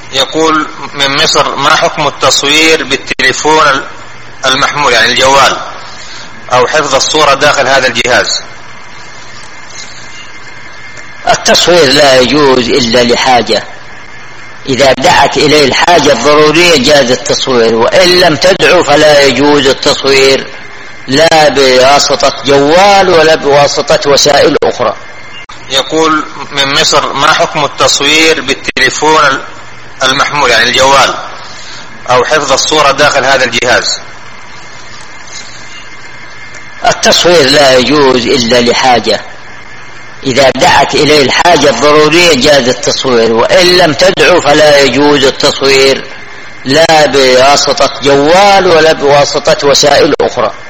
يقول من مصر: ما حكم التصوير بالتليفون المحمول يعني الجوال أو حفظ الصورة داخل هذا الجهاز؟ التصوير لا يجوز إلا لحاجة، إذا دعت إليه الحاجة الضرورية جاز التصوير، وإن لم تدعو فلا يجوز التصوير لا بواسطة جوال ولا بواسطة وسائل أخرى. يقول من مصر: ما حكم التصوير بالتليفون المحمول يعني الجوال أو حفظ الصورة داخل هذا الجهاز؟ التصوير لا يجوز إلا لحاجة، إذا دعت إليه الحاجة الضرورية جاز التصوير، وإن لم تدعو فلا يجوز التصوير لا بواسطة جوال ولا بواسطة وسائل أخرى.